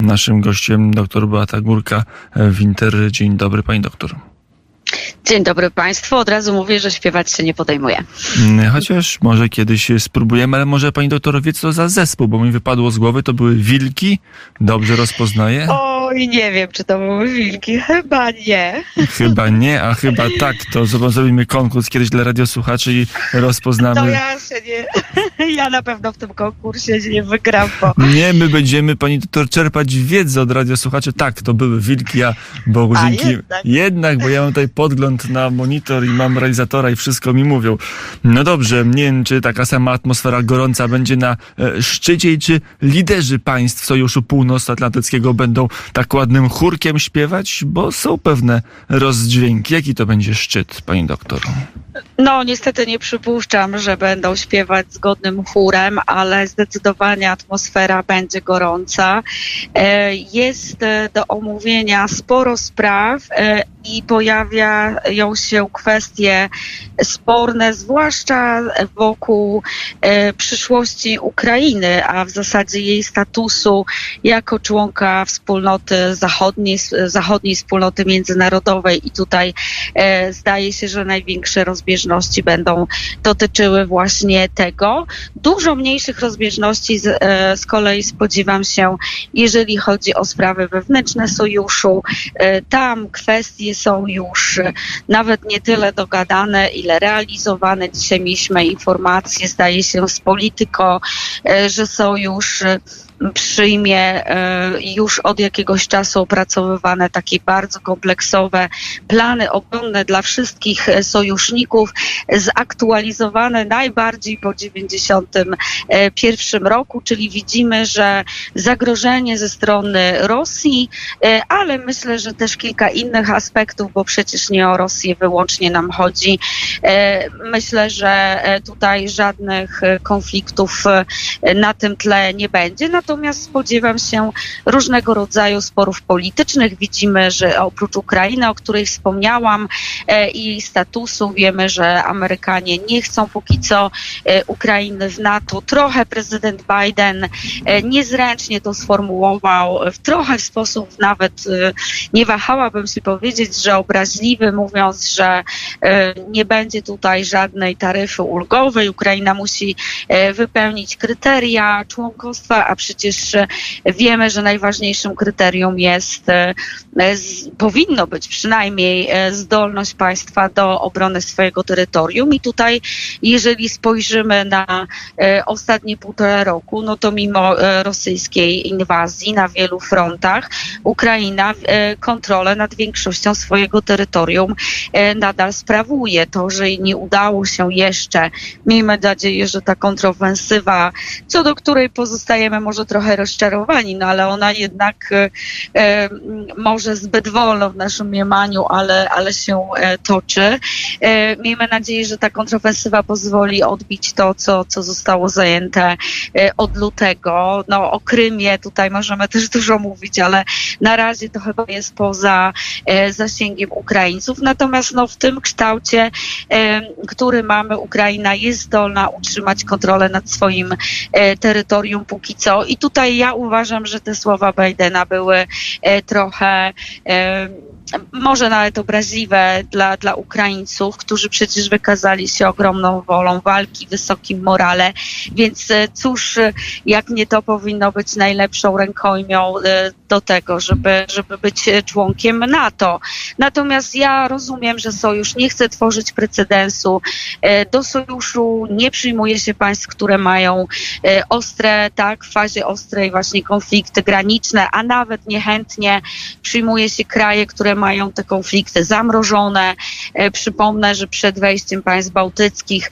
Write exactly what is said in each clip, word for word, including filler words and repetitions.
Naszym gościem doktor Beata Górka-Winter. Dzień dobry, pani doktor. Dzień dobry państwu. Od razu mówię, że śpiewać się nie podejmuję. Chociaż może kiedyś spróbujemy, ale może pani doktor wie, co to za zespół, bo mi wypadło z głowy, to były Wilki. Dobrze rozpoznaję? Oj, nie wiem, czy to były Wilki. Chyba nie. Chyba nie, a chyba tak. To zrobimy konkurs kiedyś dla radiosłuchaczy i rozpoznamy. To ja się nie... Ja na pewno w tym konkursie się nie wygram, bo... Nie, my będziemy, pani doktor, czerpać wiedzę od radiosłuchaczy. Tak, to były Wilki, a Bożynki... A jednak. jednak, bo ja mam tutaj podgląd na monitor i mam realizatora i wszystko mi mówią. No dobrze, nie wiem, czy taka sama atmosfera gorąca będzie na e, szczycie i czy liderzy państw Sojuszu Północnoatlantyckiego będą tak ładnym chórkiem śpiewać, bo są pewne rozdźwięki. Jaki to będzie szczyt, pani doktor? No, niestety nie przypuszczam, że będą śpiewać zgodnym chórem, ale zdecydowanie atmosfera będzie gorąca. Jest do omówienia sporo spraw i pojawiają się kwestie sporne, zwłaszcza wokół przyszłości Ukrainy, a w zasadzie jej statusu jako członka wspólnoty zachodniej, zachodniej wspólnoty międzynarodowej i tutaj zdaje się, że największe rozbieżności będą dotyczyły właśnie tego. Dużo mniejszych rozbieżności z, z kolei spodziewam się, jeżeli chodzi o sprawy wewnętrzne sojuszu. Tam kwestie są już nawet nie tyle dogadane, ile realizowane. Dzisiaj mieliśmy informacje, zdaje się, z Politico, że sojusz przyjmie już od jakiegoś czasu opracowywane takie bardzo kompleksowe plany obronne dla wszystkich sojuszników, zaktualizowane najbardziej po dziewięćdziesiątym pierwszym roku, czyli widzimy, że zagrożenie ze strony Rosji, ale myślę, że też kilka innych aspektów, bo przecież nie o Rosję wyłącznie nam chodzi. Myślę, że tutaj żadnych konfliktów na tym tle nie będzie. Natomiast spodziewam się różnego rodzaju sporów politycznych. Widzimy, że oprócz Ukrainy, o której wspomniałam, i jej statusu, wiemy, że Amerykanie nie chcą póki co Ukrainy w NATO. Trochę prezydent Biden niezręcznie to sformułował, w trochę w sposób nawet, nie wahałabym się powiedzieć, że obraźliwy, mówiąc, że nie będzie tutaj żadnej taryfy ulgowej. Ukraina musi wypełnić kryteria członkostwa, a przecież wiemy, że najważniejszym kryterium jest, powinno być przynajmniej zdolność państwa do obrony swojego terytorium. I tutaj, jeżeli spojrzymy na ostatnie półtora roku, no to mimo rosyjskiej inwazji na wielu frontach, Ukraina kontrolę nad większością swojego terytorium nadal sprawuje. To, że nie udało się jeszcze, miejmy nadzieję, że ta kontrofensywa, co do której pozostajemy może trochę rozczarowani, no ale ona jednak e, może zbyt wolno w naszym mniemaniu, ale, ale się e, toczy. E, miejmy nadzieję, że ta kontrofensywa pozwoli odbić to, co, co zostało zajęte e, od lutego. No o Krymie tutaj możemy też dużo mówić, ale na razie to chyba jest poza e, zasięgiem Ukraińców. Natomiast no, w tym kształcie, e, który mamy, Ukraina jest zdolna utrzymać kontrolę nad swoim e, terytorium póki co. I tutaj ja uważam, że te słowa Bidena były e, trochę e, może nawet obraźliwe dla, dla Ukraińców, którzy przecież wykazali się ogromną wolą walki, wysokim morale, więc cóż, jak nie to powinno być najlepszą rękojmią do tego, żeby, żeby być członkiem NATO. Natomiast ja rozumiem, że sojusz nie chce tworzyć precedensu. Do sojuszu nie przyjmuje się państw, które mają ostre, tak, w fazie ostrej właśnie konflikty graniczne, a nawet niechętnie przyjmuje się kraje, które mają te konflikty zamrożone. Przypomnę, że przed wejściem państw bałtyckich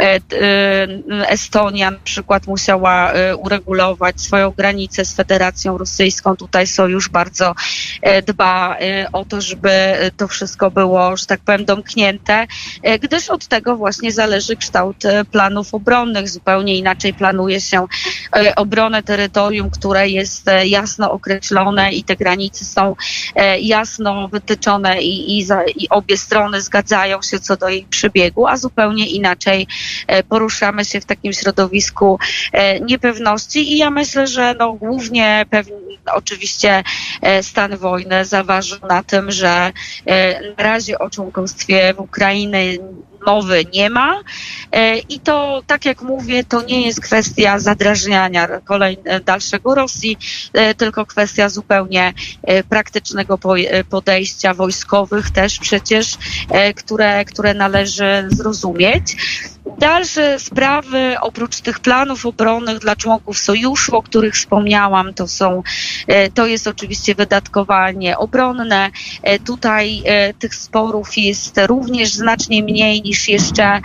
Estonia na przykład musiała uregulować swoją granicę z Federacją Rosyjską. Tutaj sojusz bardzo dba o to, żeby to wszystko było, że tak powiem, domknięte, gdyż od tego właśnie zależy kształt planów obronnych. Zupełnie inaczej planuje się obronę terytorium, które jest jasno określone i te granice są jasno wytyczone i, i, za, i obie strony zgadzają się co do jej przebiegu, a zupełnie inaczej poruszamy się w takim środowisku niepewności i ja myślę, że no głównie pewnie oczywiście stan wojny zaważył na tym, że na razie o członkostwie w Ukrainy mowy nie ma i to, tak jak mówię, to nie jest kwestia zadrażniania kolej, dalszego Rosji, tylko kwestia zupełnie praktycznego podejścia wojskowych też przecież, które, które należy zrozumieć. Dalsze sprawy, oprócz tych planów obronnych dla członków sojuszu, o których wspomniałam, to są, to jest oczywiście wydatkowanie obronne. Tutaj tych sporów jest również znacznie mniej niż jeszcze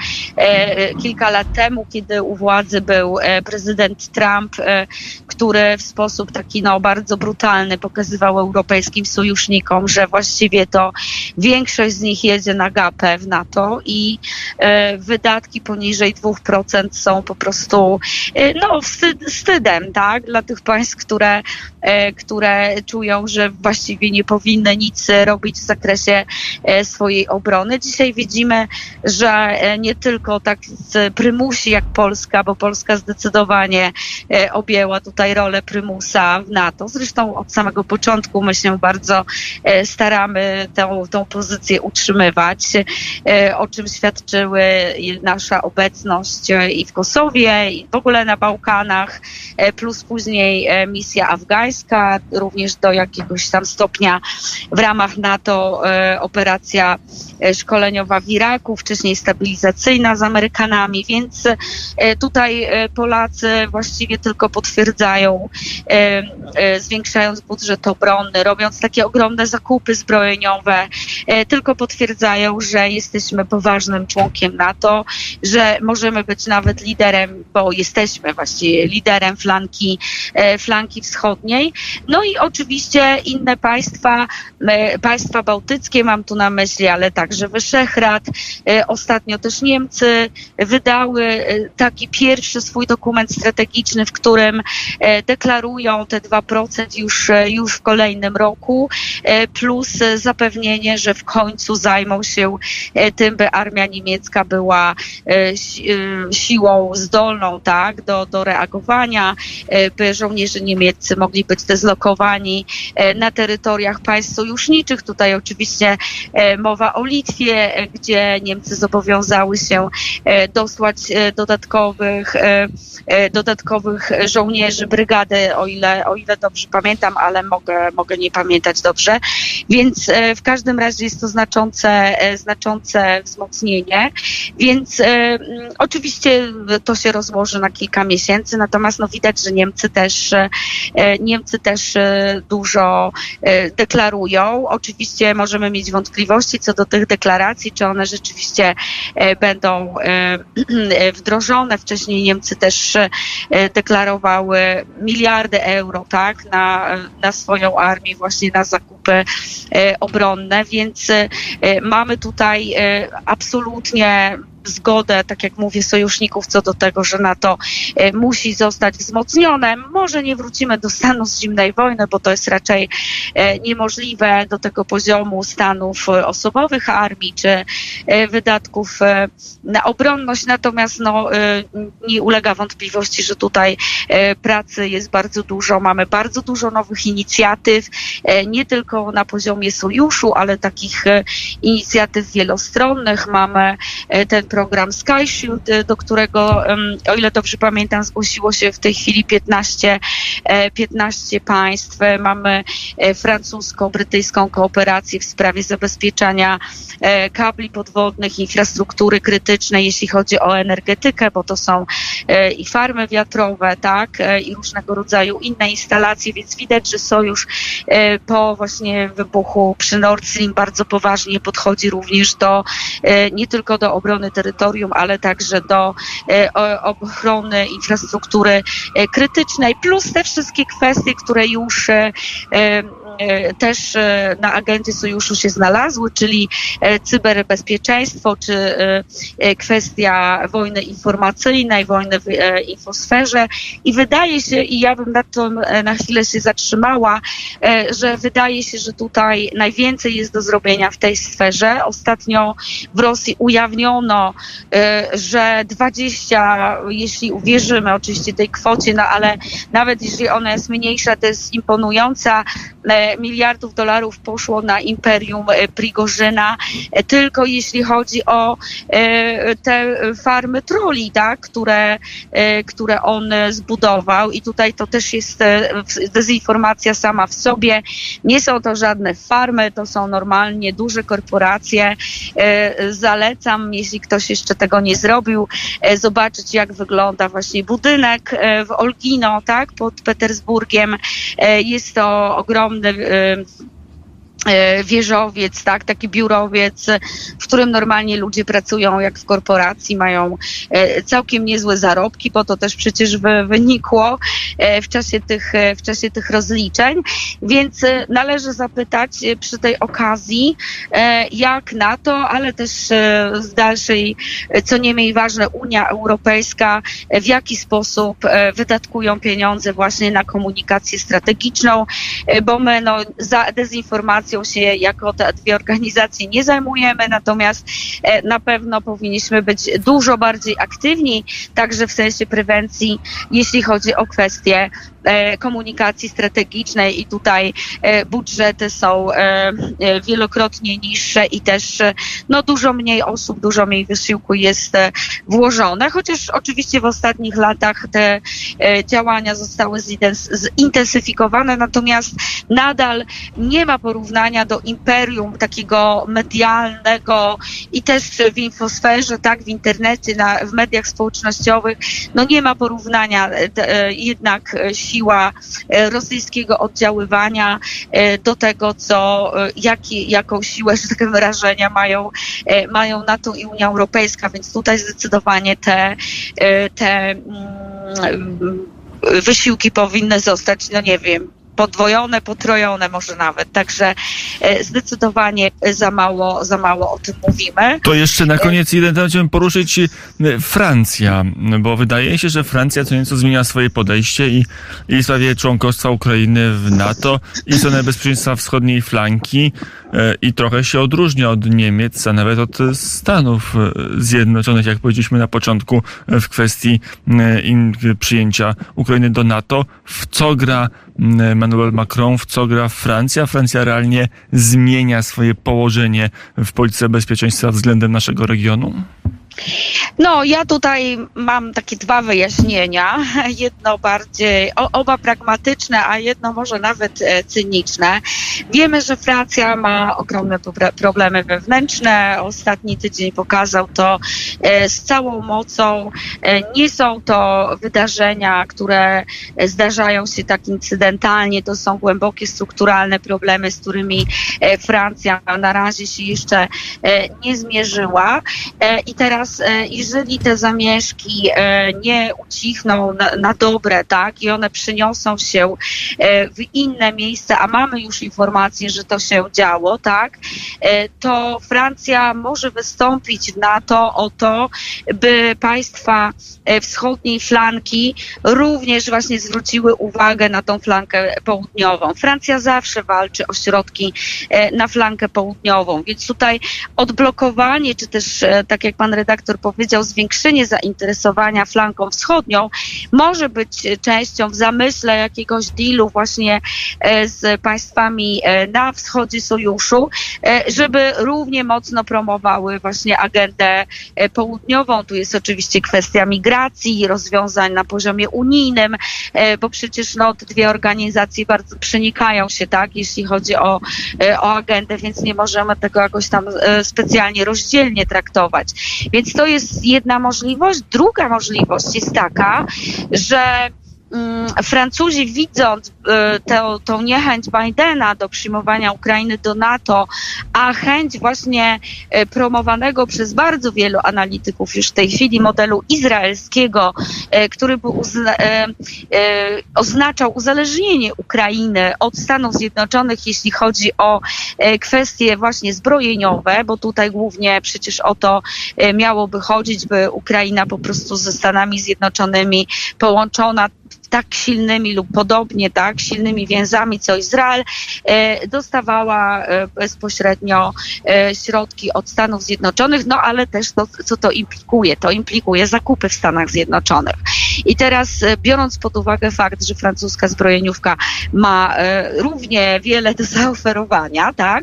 kilka lat temu, kiedy u władzy był prezydent Trump, który w sposób taki no, bardzo brutalny pokazywał europejskim sojusznikom, że właściwie to większość z nich jedzie na gapę w NATO i wydatki poniżej dwóch procent są po prostu no, wstyd, wstydem, tak, dla tych państw, które, które czują, że właściwie nie powinny nic robić w zakresie swojej obrony. Dzisiaj widzimy, że nie tylko tak prymusi jak Polska, bo Polska zdecydowanie objęła tutaj rolę prymusa w NATO. Zresztą od samego początku my się bardzo staramy tę, tą pozycję utrzymywać, o czym świadczyły nasza obecność i w Kosowie, i w ogóle na Bałkanach, plus później misja afgańska, również do jakiegoś tam stopnia w ramach NATO operacja szkoleniowa w Iraku, wcześniej stabilizacyjna z Amerykanami, więc tutaj Polacy właściwie tylko potwierdzają, zwiększając budżet obronny, robiąc takie ogromne zakupy zbrojeniowe, tylko potwierdzają, że jesteśmy poważnym członkiem NATO, że możemy być nawet liderem, bo jesteśmy właściwie liderem flanki, flanki wschodniej. No i oczywiście inne państwa, państwa bałtyckie, mam tu na myśli, ale także Wyszehrad. Ostatnio też Niemcy wydały taki pierwszy swój dokument strategiczny, w którym deklarują te dwa procent już, już w kolejnym roku, plus zapewnienie, że w końcu zajmą się tym, by armia niemiecka była siłą zdolną, tak, do, do reagowania, by żołnierze niemieccy mogli być dezlokowani na terytoriach państw sojuszniczych. Tutaj oczywiście mowa o Litwie, gdzie Niemcy zobowiązały się dosłać dodatkowych, dodatkowych żołnierzy, brygady, o ile, o ile dobrze pamiętam, ale mogę, mogę nie pamiętać dobrze. Więc w każdym razie jest to znaczące, znaczące wzmocnienie. Więc e, oczywiście to się rozłoży na kilka miesięcy, natomiast no, widać, że Niemcy też, e, Niemcy też e, dużo e, deklarują. Oczywiście możemy mieć wątpliwości co do tych deklaracji, czy one rzeczywiście e, będą e, wdrożone. Wcześniej Niemcy też e, deklarowały miliardy euro, tak, na, na swoją armię, właśnie na zakupy e, obronne, więc e, mamy tutaj e, absolutnie zgodę, tak jak mówię, sojuszników co do tego, że NATO e, musi zostać wzmocnione. Może nie wrócimy do stanu z zimnej wojny, bo to jest raczej e, niemożliwe do tego poziomu stanów osobowych armii, czy e, wydatków e, na obronność, natomiast no, e, nie ulega wątpliwości, że tutaj e, pracy jest bardzo dużo. Mamy bardzo dużo nowych inicjatyw, e, nie tylko na poziomie sojuszu, ale takich e, inicjatyw wielostronnych. Mamy e, ten program Sky Shield, do którego, o ile dobrze pamiętam, zgłosiło się w tej chwili piętnaście, piętnaście państw. Mamy francusko-brytyjską kooperację w sprawie zabezpieczania kabli podwodnych, infrastruktury krytycznej, jeśli chodzi o energetykę, bo to są i farmy wiatrowe, tak, i różnego rodzaju inne instalacje, więc widać, że sojusz po właśnie wybuchu przy Nord Stream bardzo poważnie podchodzi również do, nie tylko do obrony terytorium, ale także do ochrony infrastruktury krytycznej, plus te wszystkie kwestie, które już też na agendzie sojuszu się znalazły, czyli cyberbezpieczeństwo, czy kwestia wojny informacyjnej, wojny w infosferze. I wydaje się, i ja bym nad tym na chwilę się zatrzymała, że wydaje się, że tutaj najwięcej jest do zrobienia w tej sferze. Ostatnio w Rosji ujawniono, że dwadzieścia, jeśli uwierzymy oczywiście tej kwocie, no ale nawet jeżeli ona jest mniejsza, to jest imponująca, miliardów dolarów poszło na imperium Prigorzyna, tylko jeśli chodzi o te farmy troli, tak, które, które on zbudował. I tutaj to też jest dezinformacja sama w sobie. Nie są to żadne farmy, to są normalnie duże korporacje. Zalecam, jeśli ktoś jeszcze tego nie zrobił, zobaczyć, jak wygląda właśnie budynek w Olgino, tak, pod Petersburgiem. Jest to ogromny wieżowiec, tak, taki biurowiec, w którym normalnie ludzie pracują jak w korporacji, mają całkiem niezłe zarobki, bo to też przecież wynikło w czasie tych, w czasie tych rozliczeń, więc należy zapytać przy tej okazji, jak NATO, ale też z dalszej, co nie mniej ważne, Unia Europejska, w jaki sposób wydatkują pieniądze właśnie na komunikację strategiczną, bo my no, za dezinformacją się jako te dwie organizacje nie zajmujemy, natomiast na pewno powinniśmy być dużo bardziej aktywni, także w sensie prewencji, jeśli chodzi o kwestie komunikacji strategicznej i tutaj budżety są wielokrotnie niższe i też no, dużo mniej osób, dużo mniej wysiłku jest włożone, chociaż oczywiście w ostatnich latach te działania zostały zintensyfikowane, natomiast nadal nie ma porównania do imperium takiego medialnego i też w infosferze, tak, w internecie, na, w mediach społecznościowych, no nie ma porównania jednak siła rosyjskiego oddziaływania do tego, co, jaki, jaką siłę, że takie wyrażenia mają, mają NATO i Unia Europejska, więc tutaj zdecydowanie te, te wysiłki powinny zostać, no nie wiem, podwojone, potrojone może nawet. Także zdecydowanie za mało, za mało o tym mówimy. To jeszcze na koniec jeden temat chciałbym poruszyć. Francja, bo wydaje się, że Francja co nieco zmienia swoje podejście i, i w sprawie członkostwa Ukrainy w NATO i stronę bezpieczeństwa wschodniej flanki i trochę się odróżnia od Niemiec, a nawet od Stanów Zjednoczonych, jak powiedzieliśmy na początku, w kwestii przyjęcia Ukrainy do NATO. W co gra Emmanuel Macron, w co gra Francja? Francja realnie zmienia swoje położenie w polityce bezpieczeństwa względem naszego regionu? No, ja tutaj mam takie dwa wyjaśnienia. Jedno bardziej, oba pragmatyczne, a jedno może nawet cyniczne. Wiemy, że Francja ma ogromne problemy wewnętrzne. Ostatni tydzień pokazał to z całą mocą. Nie są to wydarzenia, które zdarzają się tak incydentalnie. To są głębokie strukturalne problemy, z którymi Francja na razie się jeszcze nie zmierzyła. I teraz, jeżeli te zamieszki nie ucichną na, na dobre, tak, i one przyniosą się w inne miejsca, a mamy już informację, że to się działo, tak, to Francja może wystąpić w NATO o to, by państwa wschodniej flanki również właśnie zwróciły uwagę na tą flankę południową. Francja zawsze walczy o środki na flankę południową, więc tutaj odblokowanie, czy też, tak jak pan redaktor powiedział, zwiększenie zainteresowania flanką wschodnią może być częścią w zamyśle jakiegoś dealu właśnie z państwami na wschodzie sojuszu, żeby równie mocno promowały właśnie agendę południową. Tu jest oczywiście kwestia migracji, rozwiązań na poziomie unijnym, bo przecież no, te dwie organizacje bardzo przenikają się, tak, jeśli chodzi o, o agendę, więc nie możemy tego jakoś tam specjalnie rozdzielnie traktować. Więc to jest jedna możliwość. Druga możliwość jest taka, że Francuzi, widząc tę, tą niechęć Bidena do przyjmowania Ukrainy do NATO, a chęć właśnie promowanego przez bardzo wielu analityków już w tej chwili modelu izraelskiego, który by uzna, oznaczał uzależnienie Ukrainy od Stanów Zjednoczonych, jeśli chodzi o kwestie właśnie zbrojeniowe, bo tutaj głównie przecież o to miałoby chodzić, by Ukraina po prostu ze Stanami Zjednoczonymi połączona tak silnymi lub podobnie tak silnymi więzami co Izrael e, dostawała e, bezpośrednio e, środki od Stanów Zjednoczonych, no ale też to, co to implikuje? To implikuje zakupy w Stanach Zjednoczonych. I teraz e, biorąc pod uwagę fakt, że francuska zbrojeniówka ma e, równie wiele do zaoferowania, tak,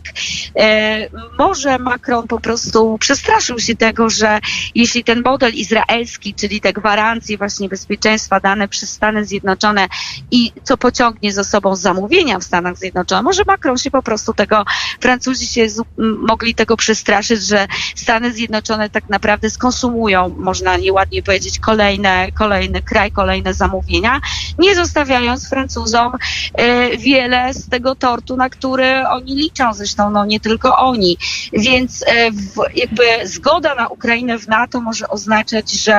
e, może Macron po prostu przestraszył się tego, że jeśli ten model izraelski, czyli te gwarancje właśnie bezpieczeństwa dane przez Stany Zjednoczone Zjednoczone i co pociągnie za sobą zamówienia w Stanach Zjednoczonych. Może Macron się po prostu tego, Francuzi się z, mogli tego przestraszyć, że Stany Zjednoczone tak naprawdę skonsumują, można nieładnie powiedzieć, kolejne, kolejny kraj, kolejne zamówienia, nie zostawiając Francuzom e, wiele z tego tortu, na który oni liczą, zresztą no nie tylko oni. Więc e, w, jakby zgoda na Ukrainę w NATO może oznaczać, że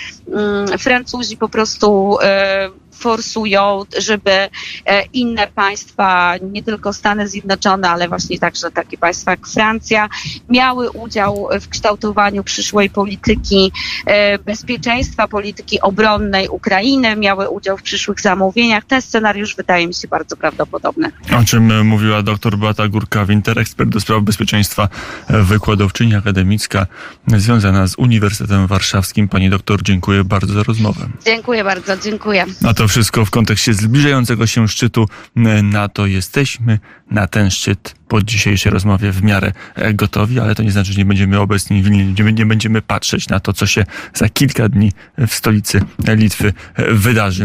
mm, Francuzi po prostu e, forsują, żeby inne państwa, nie tylko Stany Zjednoczone, ale właśnie także takie państwa jak Francja, miały udział w kształtowaniu przyszłej polityki bezpieczeństwa, polityki obronnej Ukrainy, miały udział w przyszłych zamówieniach. Ten scenariusz wydaje mi się bardzo prawdopodobny. O czym mówiła dr Beata Górka-Winter, ekspert do spraw bezpieczeństwa, wykładowczyni akademicka związana z Uniwersytetem Warszawskim. Pani doktor, dziękuję bardzo za rozmowę. Dziękuję bardzo, dziękuję. A to wszystko w kontekście zbliżającego się szczytu NATO. Jesteśmy na ten szczyt po dzisiejszej rozmowie w miarę gotowi, ale to nie znaczy, że nie będziemy obecni w Wilnie, nie będziemy patrzeć na to, co się za kilka dni w stolicy Litwy wydarzy.